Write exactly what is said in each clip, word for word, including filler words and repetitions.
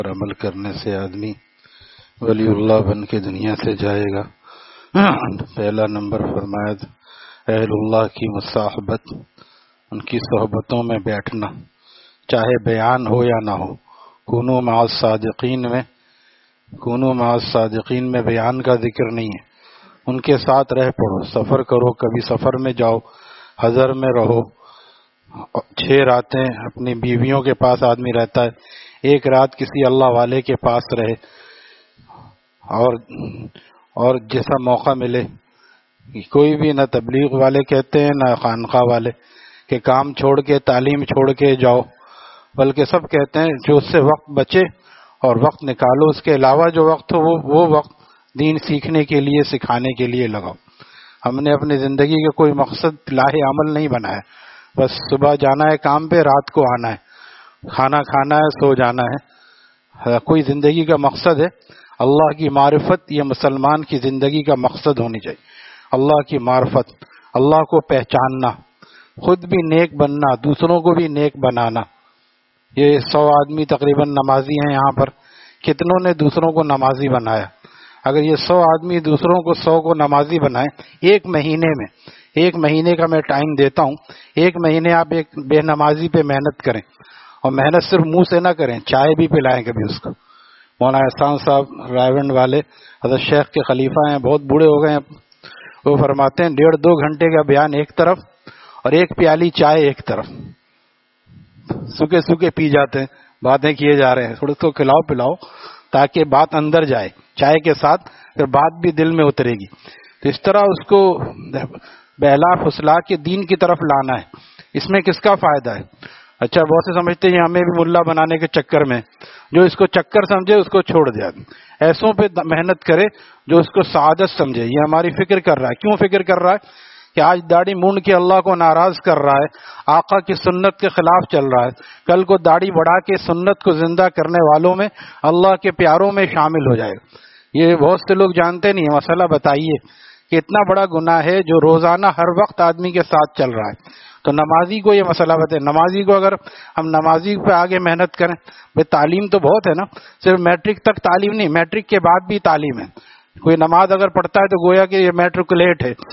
پر عمل کرنے سے آدمی ولی اللہ بن کے دنیا سے جائے گا۔ پہلا نمبر فرمایا اہل اللہ کی مصاحبت، ان کی صحبتوں میں بیٹھنا، چاہے بیان ہو یا نہ ہو۔ کونوا مع الصادقین میں کونوا مع الصادقین میں بیان کا ذکر نہیں ہے، ان کے ساتھ رہ پڑو، سفر کرو، کبھی سفر میں جاؤ، حضر میں رہو، چھ راتیں اپنی بیویوں کے پاس آدمی رہتا ہے، ایک رات کسی اللہ والے کے پاس رہے، اور اور جیسا موقع ملے، کوئی بھی نہ تبلیغ والے کہتے ہیں نہ خانقاہ والے کہ کام چھوڑ کے تعلیم چھوڑ کے جاؤ، بلکہ سب کہتے ہیں جو اس سے وقت بچے اور وقت نکالو، اس کے علاوہ جو وقت ہو وہ وہ وقت دین سیکھنے کے لیے، سکھانے کے لیے لگاؤ۔ ہم نے اپنی زندگی کا کوئی مقصد لاہ عمل نہیں بنایا، بس صبح جانا ہے کام پہ، رات کو آنا ہے، کھانا کھانا ہے، سو جانا ہے۔ کوئی زندگی کا مقصد ہے؟ اللہ کی معرفت یہ مسلمان کی زندگی کا مقصد ہونی چاہیے۔ اللہ کی معرفت، اللہ کو پہچاننا، خود بھی نیک بننا، دوسروں کو بھی نیک بنانا۔ یہ سو آدمی تقریباً نمازی ہیں یہاں پر، کتنوں نے دوسروں کو نمازی بنایا؟ اگر یہ سو آدمی دوسروں کو سو کو نمازی بنائیں ایک مہینے میں، ایک مہینے کا میں ٹائم دیتا ہوں، ایک مہینے آپ ایک بے نمازی پہ محنت کریں، اور محنت صرف منہ سے نہ کریں، چائے بھی پلائیں کبھی اس کو۔ مولانا احسان صاحب رائے والے حضرت شیخ کے خلیفہ ہیں، بہت بوڑھے ہو گئے ہیں، وہ فرماتے ہیں ڈیڑھ دو گھنٹے کا بیان ایک طرف اور ایک پیالی چائے ایک طرف، سوکھے سوکھے پی جاتے ہیں، باتیں کیے جا رہے ہیں، تھوڑا اس کو کھلاؤ پلاؤ تاکہ بات اندر جائے، چائے کے ساتھ پھر بات بھی دل میں اترے گی۔ تو اس طرح اس کو بہلا پھسلا کے دین کی طرف لانا ہے۔ اس میں کس کا فائدہ ہے؟ اچھا بہت سے سمجھتے ہیں ہمیں بھی ملا بنانے کے چکر میں، جو اس کو چکر سمجھے اس کو چھوڑ دیا، ایسوں پہ محنت کرے جو اس کو سعادت سمجھے۔ یہ ہماری فکر کر رہا ہے، کیوں فکر کر رہا ہے؟ کہ آج داڑھی مونڈ کے اللہ کو ناراض کر رہا ہے، آقا کی سنت کے خلاف چل رہا ہے، کل کو داڑھی بڑھا کے سنت کو زندہ کرنے والوں میں، اللہ کے پیاروں میں شامل ہو جائے گا۔ یہ بہت سے لوگ جانتے نہیں ہیں۔ مسئلہ بتائیے کہ اتنا بڑا گناہ ہے جو روزانہ ہر وقت آدمی کے ساتھ چل رہا ہے، تو نمازی کو یہ مسئلہ بتائے۔ نمازی کو اگر ہم نمازی پہ آگے محنت کریں، بھائی تعلیم تو بہت ہے نا، صرف میٹرک تک تعلیم نہیں، میٹرک کے بعد بھی تعلیم ہے۔ کوئی نماز اگر پڑھتا ہے تو گویا کہ یہ میٹرکولیٹ ہے۔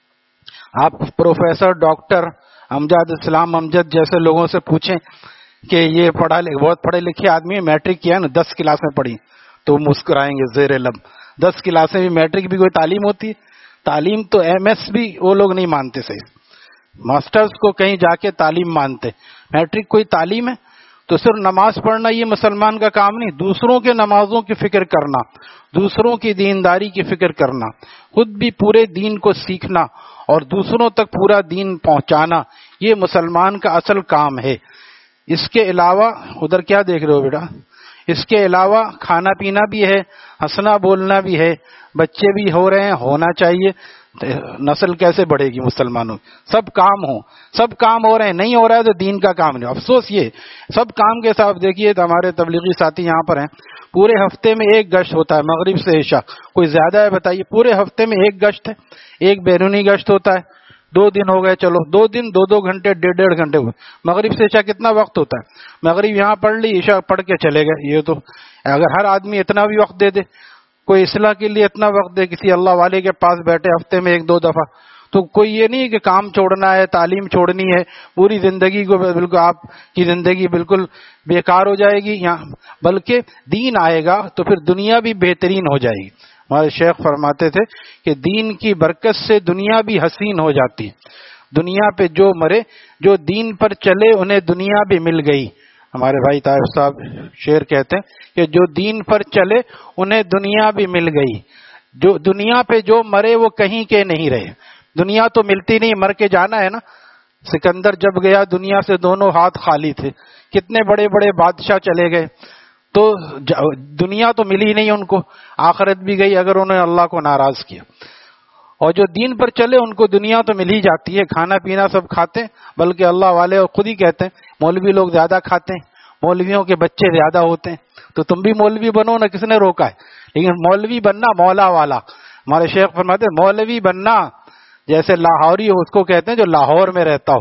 آپ پروفیسر ڈاکٹر امجد اسلام امجد جیسے لوگوں سے پوچھیں کہ یہ پڑھا بہت پڑھے لکھے آدمی میٹرک کیا نا، دس کلاس میں پڑھی، تو مسکرائیں گے زیر لب۔ دس کلاسیں بھی میٹرک بھی کوئی تعلیم ہوتی ہے؟ تعلیم تو ایم ایس بھی وہ لوگ نہیں مانتے، صحیح ماسٹرز کو کہیں جا کے تعلیم مانتے، میٹرک کوئی تعلیم ہے؟ تو صرف نماز پڑھنا یہ مسلمان کا کام نہیں، دوسروں کے نمازوں کی فکر کرنا، دوسروں کی دینداری کی فکر کرنا، خود بھی پورے دین کو سیکھنا اور دوسروں تک پورا دین پہنچانا، یہ مسلمان کا اصل کام ہے۔ اس کے علاوہ ادھر کیا دیکھ رہے ہو بیٹا؟ اس کے علاوہ کھانا پینا بھی ہے، ہنسنا بولنا بھی ہے، بچے بھی ہو رہے ہیں، ہونا چاہیے، نسل کیسے بڑھے گی مسلمانوں کی؟ سب کام ہوں، سب کام ہو رہے ہیں، نہیں ہو رہا ہے تو دین کا کام نہیں۔ افسوس یہ سب کام کے ساتھ دیکھیے تو ہمارے تبلیغی ساتھی یہاں پر ہیں، پورے ہفتے میں ایک گشت ہوتا ہے مغرب سے عشاء، کوئی زیادہ ہے بتائیے؟ پورے ہفتے میں ایک گشت ہے، ایک بیرونی گشت ہوتا ہے، دو دن ہو گئے، چلو دو دن دو دو گھنٹے ڈیڑھ ڈیڑھ گھنٹے ہوئے، مغرب سے عشاء کتنا وقت ہوتا ہے؟ مغرب یہاں پڑھ لی، عشاء پڑھ کے چلے گئے۔ یہ تو اگر ہر آدمی اتنا بھی وقت دے دے، کوئی اصلاح کے لیے اتنا وقت دے، کسی اللہ والے کے پاس بیٹھے ہفتے میں ایک دو دفعہ، تو کوئی یہ نہیں کہ کام چھوڑنا ہے، تعلیم چھوڑنی ہے، پوری زندگی کو بالکل آپ کی زندگی بالکل بیکار ہو جائے گی یہاں، بلکہ دین آئے گا تو پھر دنیا بھی بہترین ہو جائے گی۔ ہمارے شیخ فرماتے تھے کہ دین کی برکت سے دنیا بھی حسین ہو جاتی ہے۔ دنیا پہ جو مرے، جو دین پر چلے انہیں دنیا بھی مل گئی۔ ہمارے بھائی طاہر صاحب شعر کہتے ہیں کہ جو دین پر چلے انہیں دنیا بھی مل گئی، جو دنیا پہ جو مرے وہ کہیں کے نہیں رہے۔ دنیا تو ملتی نہیں، مر کے جانا ہے نا۔ سکندر جب گیا دنیا سے دونوں ہاتھ خالی تھے، کتنے بڑے بڑے بادشاہ چلے گئے، تو دنیا تو ملی نہیں ان کو، آخرت بھی گئی اگر انہوں نے اللہ کو ناراض کیا۔ اور جو دین پر چلے ان کو دنیا تو مل ہی جاتی ہے، کھانا پینا سب کھاتے ہیں، بلکہ اللہ والے خود ہی کہتے ہیں مولوی لوگ زیادہ کھاتے ہیں، مولویوں کے بچے زیادہ ہوتے ہیں، تو تم بھی مولوی بنو نا، کس نے روکا ہے؟ لیکن مولوی بننا مولا والا۔ ہمارے شیخ فرماتے ہیں مولوی بننا جیسے لاہوری ہو، اس کو کہتے ہیں جو لاہور میں رہتا ہو،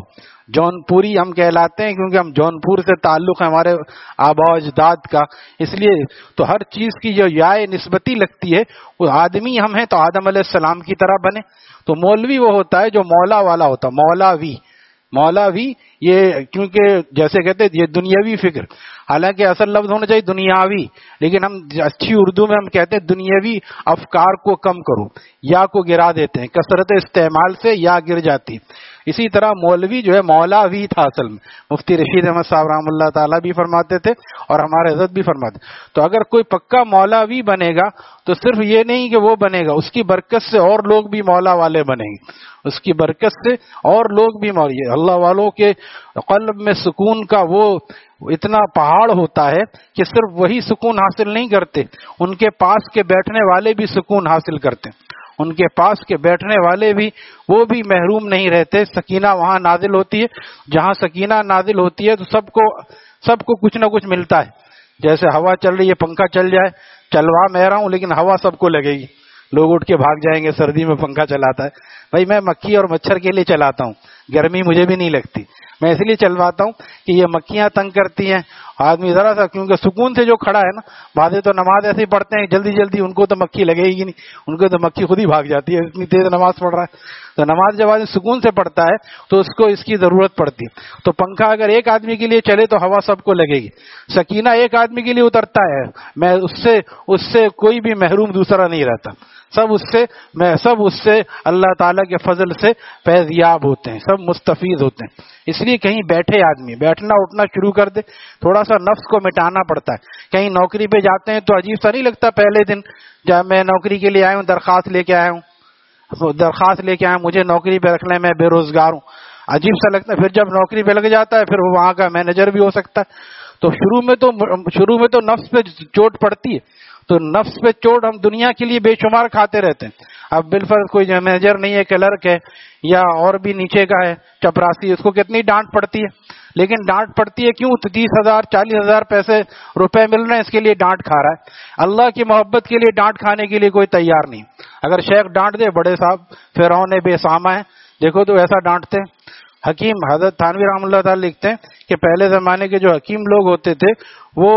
جونپوری ہم کہلاتے ہیں کیونکہ ہم جونپور سے تعلق ہے ہمارے آبا و اجداد کا، اس لیے تو ہر چیز کی جو یا نسبتی لگتی ہے، وہ آدمی ہم ہیں تو آدم علیہ السلام کی طرح بنے. تو مولوی وہ ہوتا ہے جو مولا والا ہوتا، مولاوی. مولاوی یہ کیونکہ جیسے کہتے ہیں یہ دنیاوی فکر، حالانکہ اصل لفظ ہونا چاہیے دنیاوی، لیکن ہم اچھی اردو میں ہم کہتے ہیں دنیاوی افکار کو کم کرو، یا کو گرا دیتے ہیں، کثرت استعمال سے یا گر جاتی. اسی طرح مولوی جو ہے مولاوی تھا اصل میں. مفتی رشید احمد صاحب رحم اللہ تعالیٰ بھی فرماتے تھے اور ہمارے حضرت بھی فرماتے. تو اگر کوئی پکا مولاوی بنے گا تو صرف یہ نہیں کہ وہ بنے گا، اس کی برکت سے اور لوگ بھی مولا والے بنیں گے، اس کی برکت سے اور لوگ بھی مولا. اللہ والوں کے قلب میں سکون کا وہ اتنا پہاڑ ہوتا ہے کہ صرف وہی سکون حاصل نہیں کرتے، ان کے پاس کے بیٹھنے والے بھی سکون حاصل کرتے، ان کے پاس کے بیٹھنے والے بھی وہ بھی محروم نہیں رہتے. سکینہ وہاں نازل ہوتی ہے، جہاں سکینہ نازل ہوتی ہے تو سب کو سب کو کچھ نہ کچھ ملتا ہے. جیسے ہوا چل رہی ہے، پنکھا چل جائے، چلوا میں رہا ہوں لیکن ہوا سب کو لگے گی. لوگ اٹھ کے بھاگ جائیں گے سردی میں پنکھا چلاتا ہے. بھائی میں مکھی اور مچھر کے لیے چلاتا ہوں، گرمی مجھے بھی نہیں لگتی، میں اس لیے چلواتا ہوں کہ یہ مکھیاں تنگ کرتی ہیں آدمی ذرا سا، کیونکہ سکون سے جو کھڑا ہے نا، بعضے تو نماز ایسے ہی پڑھتے ہیں جلدی جلدی، ان کو تو مکھی لگے گی نہیں، ان کو تو مکھی خود ہی بھاگ جاتی ہے، اتنی تیز نماز پڑھ رہا ہے. تو نماز جب آدمی سکون سے پڑھتا ہے تو اس کو اس کی ضرورت پڑتی ہے. تو پنکھا اگر ایک آدمی کے لیے چلے تو ہوا سب کو لگے گی. سکینہ ایک آدمی کے لیے اترتا ہے، میں اس سے اس سے کوئی بھی محروم دوسرا نہیں رہتا، سب اس سے میں سب اس سے اللہ تعالیٰ کے فضل سے فیض یاب ہوتے ہیں، سب مستفید ہوتے ہیں. اس لیے کہیں بیٹھے آدمی بیٹھنا اٹھنا شروع کر دے، تھوڑا سا نفس کو مٹانا پڑتا ہے. کہیں نوکری پہ جاتے ہیں تو عجیب سا نہیں لگتا پہلے دن جب میں نوکری کے لیے آیا ہوں، درخواست لے کے آیا ہوں درخواست لے کے آیا ہوں مجھے نوکری پہ رکھ لیں، میں بے روزگار ہوں، عجیب سا لگتا ہے. پھر جب نوکری پہ لگ جاتا ہے پھر وہ وہاں کا مینیجر بھی ہو سکتا ہے. تو شروع میں تو شروع میں تو نفس پہ چوٹ پڑتی ہے، تو نفس پہ چوٹ ہم دنیا کے لیے بے شمار کھاتے رہتے ہیں. اب بالفرض کوئی مینیجر نہیں ہے، کلرک ہے یا اور بھی نیچے کا ہے چپراسی، اس کو کتنی ڈانٹ پڑتی ہے، لیکن ڈانٹ پڑتی ہے کیوں؟ تیس ہزار چالیس ہزار پیسے روپے مل رہے ہیں، اس کے لیے ڈانٹ کھا رہا ہے. اللہ کی محبت کے لیے ڈانٹ کھانے کے لیے کوئی تیار نہیں. اگر شیخ ڈانٹ دے، بڑے صاحب فرعون بے سامہ ہے دیکھو تو ایسا ڈانٹتے ہیں. حکیم حضرت تھانوی رحمۃ اللہ تعالی لکھتے ہیں کہ پہلے زمانے کے جو حکیم لوگ ہوتے تھے وہ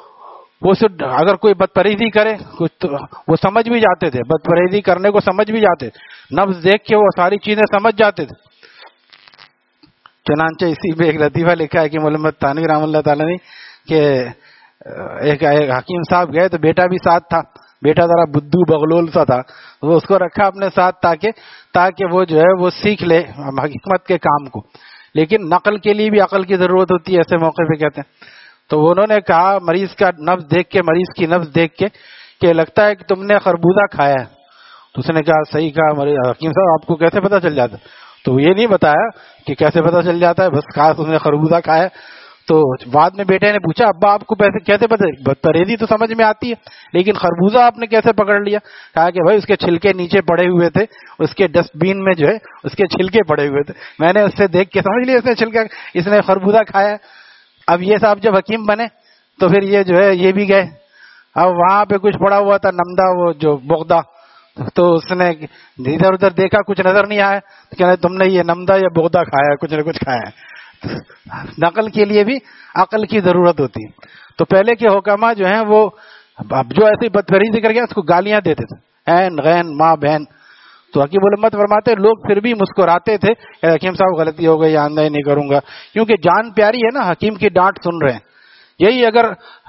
وہ صرف اگر کوئی بدپریزی کرے کچھ تو وہ سمجھ بھی جاتے تھے، بدپریزی کرنے کو سمجھ بھی جاتے تھے، نفس دیکھ کے وہ ساری چیزیں سمجھ جاتے تھے. چنانچہ اسی پہ ایک لطیفہ لکھا ہے کہ محمد تھانوی رحمۃ اللہ تعالی نے کہ ایک حکیم صاحب گئے تو بیٹا بھی ساتھ تھا، بیٹا ذرا بدو بغلول سا تھا، وہ اس کو رکھا اپنے ساتھ تاکہ تاکہ وہ جو ہے وہ سیکھ لے حکمت کے کام کو. لیکن نقل کے لیے بھی عقل کی ضرورت ہوتی ہے، ایسے موقع پہ کہتے ہیں. تو انہوں نے کہا مریض کا نبض دیکھ کے مریض کی نبض دیکھ کے کہ لگتا ہے کہ تم نے خربوزہ کھایا ہے. تو اس نے کہا صحیح کہا حکیم صاحب، آپ کو کیسے پتا چل جاتا؟ تو یہ نہیں بتایا کہ کیسے پتا چل جاتا ہے، بس کہا تم نے خربوزہ کھایا. تو بعد میں بیٹے نے پوچھا ابا آپ کو کیسے پتا؟ پرہیزی تو سمجھ میں آتی ہے لیکن خربوزہ آپ نے کیسے پکڑ لیا؟ کہا کہ بھائی اس کے چھلکے نیچے پڑے ہوئے تھے، اس کے ڈسٹ بین میں جو ہے اس کے چھلکے پڑے ہوئے تھے، میں نے اس سے دیکھ کے سمجھ لیا اس نے چھلکا اس نے خربوزہ کھایا. اب یہ صاحب جب حکیم بنے تو پھر یہ جو ہے یہ بھی گئے. اب وہاں پہ کچھ پڑا ہوا تھا نمدہ وہ جو بغدہ، تو اس نے ادھر ادھر دیکھا کچھ نظر نہیں آیا، تو کہنا تم نے یہ نمدہ یا بغدہ کھایا ہے، کچھ نہ کچھ کھایا ہے. نقل کے لیے بھی عقل کی ضرورت ہوتی ہے. تو پہلے کے حکما جو ہیں وہ اب جو ایسی بدفریضی کر گیا اس کو گالیاں دیتے تھے، عین غین ماں بہن. تو حکیم علمت فرماتے لوگ پھر بھی مسکراتے تھے کہ حکیم صاحب غلطی ہو گئی، آئندہ ہی نہیں کروں گا، کیونکہ جان پیاری ہے نا، حکیم کی ڈانٹ سن رہے ہیں. یہی اگر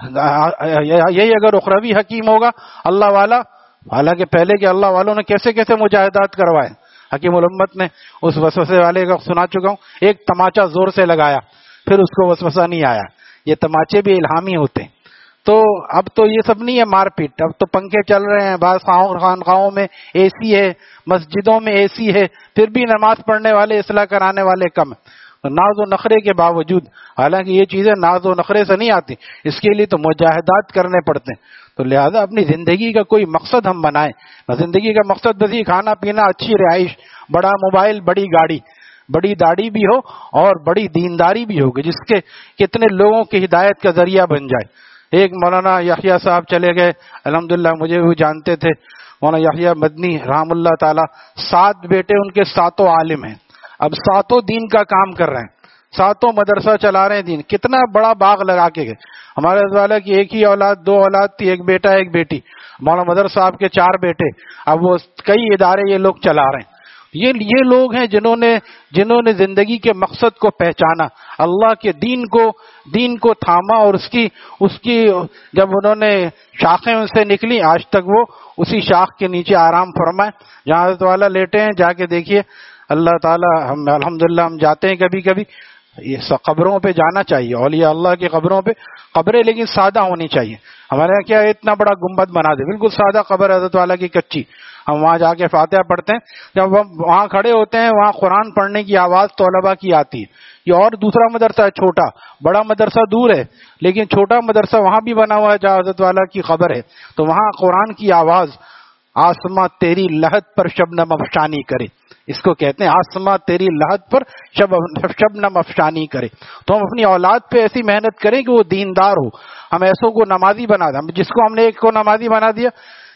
یہی اگر اخروی حکیم ہوگا اللہ والا، حالانکہ پہلے کے اللہ والوں نے کیسے کیسے مجاہدات کروائے. حکیم الامت نے اس وسوسے والے کا سنا چکا ہوں، ایک تماچا زور سے لگایا پھر اس کو وسوسہ نہیں آیا. یہ تماچے بھی الہامی ہوتے ہیں. تو اب تو یہ سب نہیں ہے مار پیٹ، اب تو پنکھے چل رہے ہیں، بعض خانقاہوں میں اے سی ہے، مسجدوں میں اے سی ہے، پھر بھی نماز پڑھنے والے اصلاح کرانے والے کم ہیں. ناز و نخرے کے باوجود، حالانکہ یہ چیزیں ناز و نخرے سے نہیں آتی، اس کے لیے تو مجاہدات کرنے پڑتے ہیں. تو لہذا اپنی زندگی کا کوئی مقصد ہم بنائیں. زندگی کا مقصد بس کھانا پینا، اچھی رہائش، بڑا موبائل، بڑی گاڑی، بڑی داڑھی بھی ہو اور بڑی دینداری بھی ہوگی جس کے کتنے لوگوں کی ہدایت کا ذریعہ بن جائے. ایک مولانا یحییٰ صاحب چلے گئے، الحمدللہ مجھے وہ جانتے تھے، مولانا یحییٰ مدنی رحم اللہ تعالی، سات بیٹے ان کے ساتوں عالم ہیں، اب ساتوں دین کا کام کر رہے ہیں. ساتوں مدرسہ چلا رہے ہیں دین، کتنا بڑا باغ لگا کے گئے. ہمارے حضرت والا کی ایک ہی اولاد، دو اولاد تھی، ایک بیٹا ایک بیٹی. مولانا مدر صاحب کے چار بیٹے، اب وہ کئی ادارے یہ لوگ چلا رہے ہیں. یہ یہ لوگ ہیں جنہوں نے جنہوں نے زندگی کے مقصد کو پہچانا، اللہ کے دین کو دین کو تھاما، اور اس کی اس کی جب انہوں نے شاخیں ان سے نکلی، آج تک وہ اسی شاخ کے نیچے آرام فرمائے. جہاں حضرت والا لیٹے ہیں جا کے دیکھیے. اللہ تعالی ہم الحمدللہ ہم جاتے ہیں کبھی کبھی، یہ قبروں پہ جانا چاہیے، اولیاء اللہ کی قبروں پہ. قبریں لیکن سادہ ہونی چاہیے. ہمارے یہاں کیا اتنا بڑا گنبد بنا دے، بالکل سادہ قبر حضرت والا کی کچی. ہم وہاں جا کے فاتحہ پڑھتے ہیں، جب ہم وہاں کھڑے ہوتے ہیں وہاں قرآن پڑھنے کی آواز طلباء کی آتی ہے. یہ اور دوسرا مدرسہ ہے چھوٹا، بڑا مدرسہ دور ہے، لیکن چھوٹا مدرسہ وہاں بھی بنا ہوا ہے جہاں حضرت والا کی قبر ہے. تو وہاں قرآن کی آواز، آسماں تیری لہت پر شبنم افشانی کرے، اس کو کہتے ہیں آسماں تیری لہت پر شب شبنم افشانی کرے. تو ہم اپنی اولاد پہ ایسی محنت کریں کہ وہ دیندار ہو. ہم ایسوں کو نمازی بنا دیں. جس کو ہم نے ایک کو نمازی بنا دیا،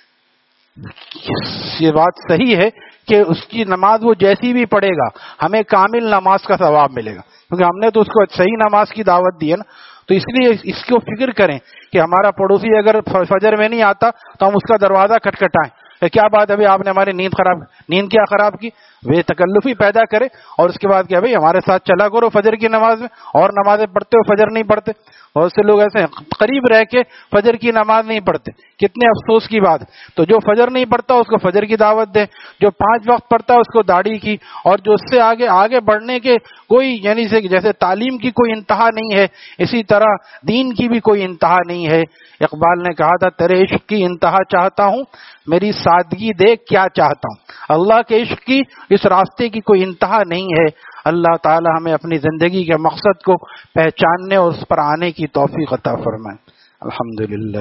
یہ بات صحیح ہے کہ اس کی نماز وہ جیسی بھی پڑھے گا ہمیں کامل نماز کا ثواب ملے گا، کیونکہ ہم نے تو اس کو صحیح نماز کی دعوت دی ہے نا. تو اس لیے اس کو فکر کریں کہ ہمارا پڑوسی اگر فجر میں نہیں آتا تو ہم اس کا دروازہ کھٹکھٹائیں. کیا بات ہے بھائی آپ نے ہماری نیند خراب نیند کیا خراب کی؟ بے تکلفی پیدا کرے، اور اس کے بعد کیا بھائی ہمارے ساتھ چلا کرو فجر کی نماز میں، اور نمازیں پڑھتے ہو فجر نہیں پڑھتے. بہت سے لوگ ایسے ہیں قریب رہ کے فجر کی نماز نہیں پڑھتے، کتنے افسوس کی بات. تو جو فجر نہیں پڑھتا اس کو فجر کی دعوت دیں، جو پانچ وقت پڑھتا ہے اس کو داڑھی کی، اور جو اس سے آگے آگے بڑھنے کے کوئی یعنی سے جیسے تعلیم کی کوئی انتہا نہیں ہے، اسی طرح دین کی بھی کوئی انتہا نہیں ہے. اقبال نے کہا تھا تیرے عشق کی انتہا چاہتا ہوں، میری سادگی دیکھ کیا چاہتا ہوں. اللہ کے عشق کی اس راستے کی کوئی انتہا نہیں ہے. اللہ تعالی ہمیں اپنی زندگی کے مقصد کو پہچاننے اور اس پر آنے کی توفیق عطا فرمائے. الحمدللہ.